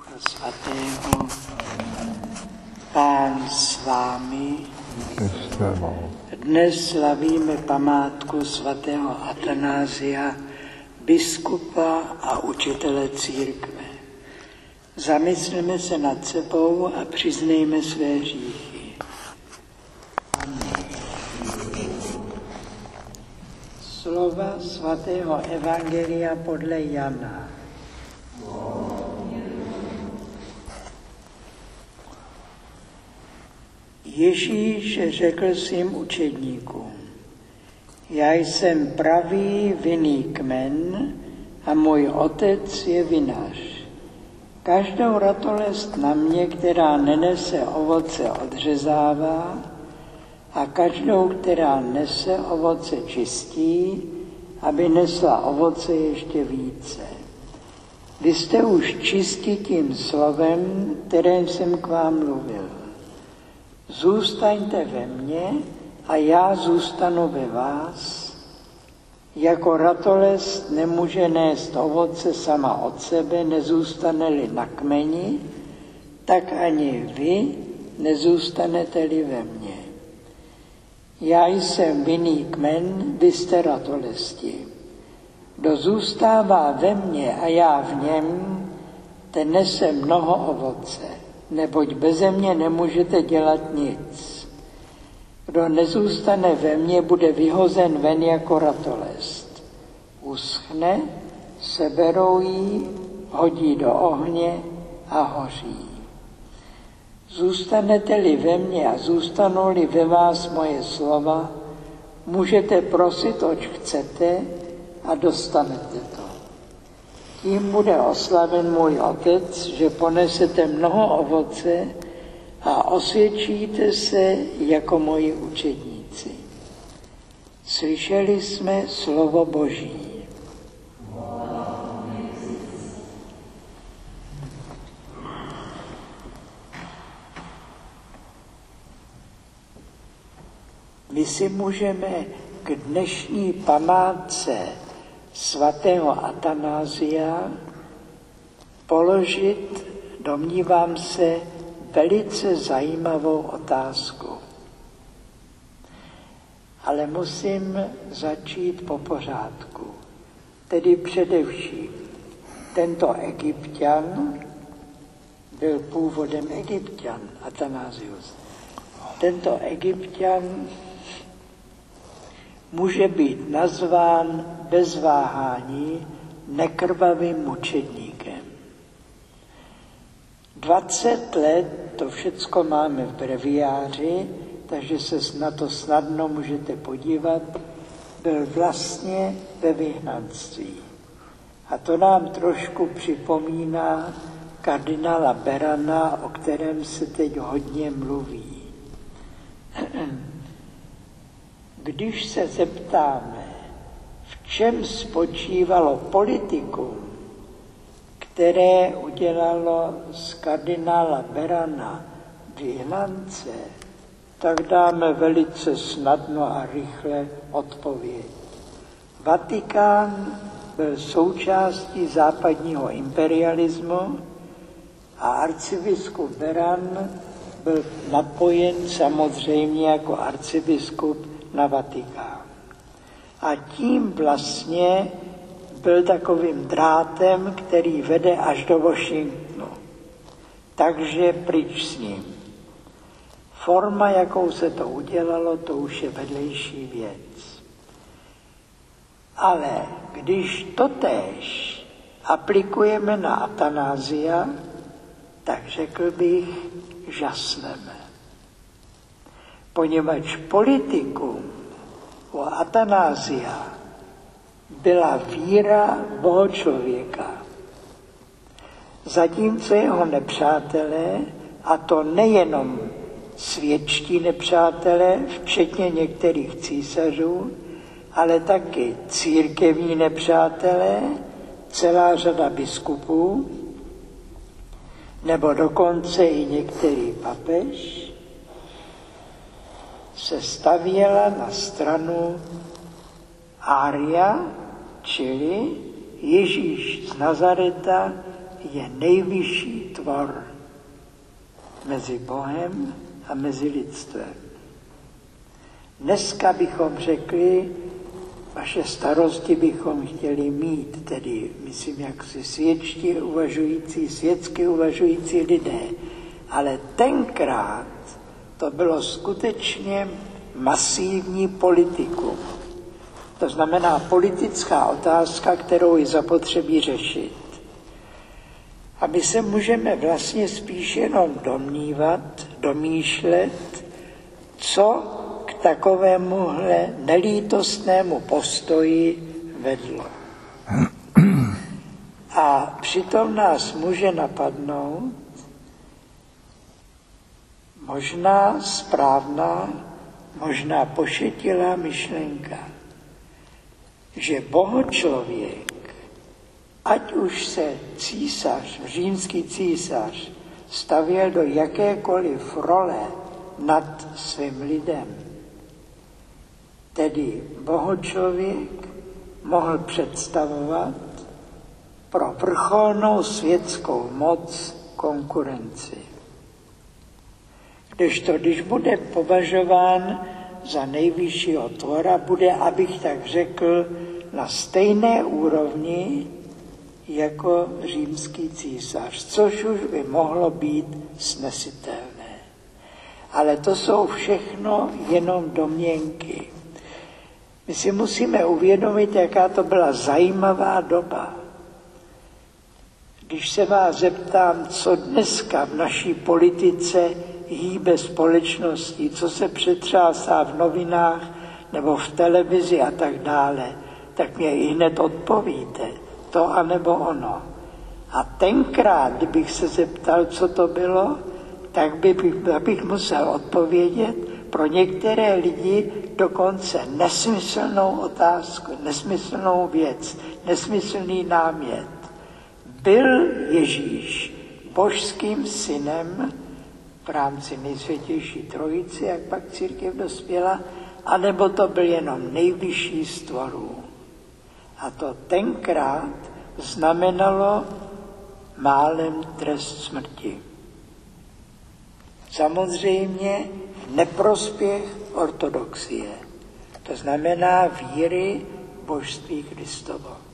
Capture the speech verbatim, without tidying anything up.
Ducha Svatého, Pán s vámi. Dnes slavíme památku svatého Atanázia, biskupa a učitele církve. Zamysleme se nad sebou a přiznejme své hříchy. Slova svatého evangelia podle Jana. Ježíš řekl svým učedníkům: Já jsem pravý vinný kmen a můj otec je vinař. Každou ratolest na mě, která nenese ovoce, odřezává, a každou, která nese ovoce, čistí, aby nesla ovoce ještě více. Vy jste už čistí tím slovem, kterým jsem k vám mluvil. Zůstaňte ve mně a já zůstanu ve vás. Jako ratolest nemůže nést ovoce sama od sebe, nezůstane-li na kmeni, tak ani vy nezůstanete-li ve mně. Já jsem vinný kmen, vy jste ratolesti. Kdo zůstává ve mně a já v něm, ten nese mnoho ovoce, neboť beze mě nemůžete dělat nic. Kdo nezůstane ve mně, bude vyhozen ven jako ratolest. Uschne, seberou ji, hodí do ohně a hoří. Zůstanete-li ve mně a zůstanou-li ve vás moje slova, můžete prosit, oč chcete, a dostanete to. Tím bude oslaven můj otec, že ponesete mnoho ovoce a osvědčíte se jako moji učedníci. Slyšeli jsme slovo Boží. My si můžeme k dnešní památce svatého Atanázia položit, domnívám se, velice zajímavou otázku. Ale musím začít po pořádku. Tedy především tento Egypťan byl původem Egypťan, Atanázius. Tento Egypťan může být nazván bez váhání nekrvavým mučedníkem. dvacet let, to všecko máme v breviáři, takže se na to snadno můžete podívat, byl vlastně ve vyhnanství. A to nám trošku připomíná kardinála Berana, o kterém se teď hodně mluví. Když se zeptáme, v čem spočívalo politikum, které udělalo z kardinála Berana vyhnance, tak dáme velice snadno a rychle odpověď. Vatikán byl součástí západního imperialismu a arcibiskup Beran byl napojen samozřejmě jako arcibiskup na Vatikán. A tím vlastně byl takovým drátem, který vede až do Washingtonu. Takže pryč s ním. Forma, jakou se to udělalo, to už je vedlejší věc. Ale když totéž aplikujeme na Atanázia, tak řekl bych, žasneme. Poněvadž politikum u Atanázia byla víra bohočlověka. Zatímco jeho nepřátelé, a to nejenom světští nepřátelé, včetně některých císařů, ale taky církevní nepřátelé, celá řada biskupů, nebo dokonce i některý papež, se stavěla na stranu Ária, čili Ježíš z Nazareta je nejvyšší tvor mezi Bohem a mezi lidstvem. Dneska bychom řekli, vaše starosti bychom chtěli mít, tedy myslím, jak si světští uvažující, světsky uvažující lidé. Ale tenkrát to bylo skutečně masivní politikum. To znamená politická otázka, kterou je zapotřebí řešit. A my se můžeme vlastně spíš jenom domnívat, domýšlet, co k takovémuhle nelítostnému postoji vedlo. A přitom nás může napadnout možná správná, možná pošetilá myšlenka, že bohočlověk, ať už se císař, římský císař, stavěl do jakékoliv role nad svým lidem, tedy bohočlověk mohl představovat pro vrcholnou světskou moc konkurenci. Kdežto, když bude považován za nejvyššího tvora, bude, abych tak řekl, na stejné úrovni jako římský císař, což už by mohlo být snesitelné. Ale to jsou všechno jenom domněnky. My si musíme uvědomit, jaká to byla zajímavá doba. Když se vás zeptám, co dneska v naší politice hýbe společností, co se přetřásá v novinách nebo v televizi a tak dále, tak mě i hned odpovíte, to anebo ono. A tenkrát, kdybych se zeptal, co to bylo, tak bych, bych musel odpovědět pro některé lidi dokonce nesmyslnou otázku, nesmyslnou věc, nesmyslný námět. Byl Ježíš božským synem v rámci nejsvětější trojice, jak pak církev dospěla, anebo to byl jenom nejvyšší z tvorů. A to tenkrát znamenalo málem trest smrti. Samozřejmě v neprospěch ortodoxie. To znamená víry božství Kristovo.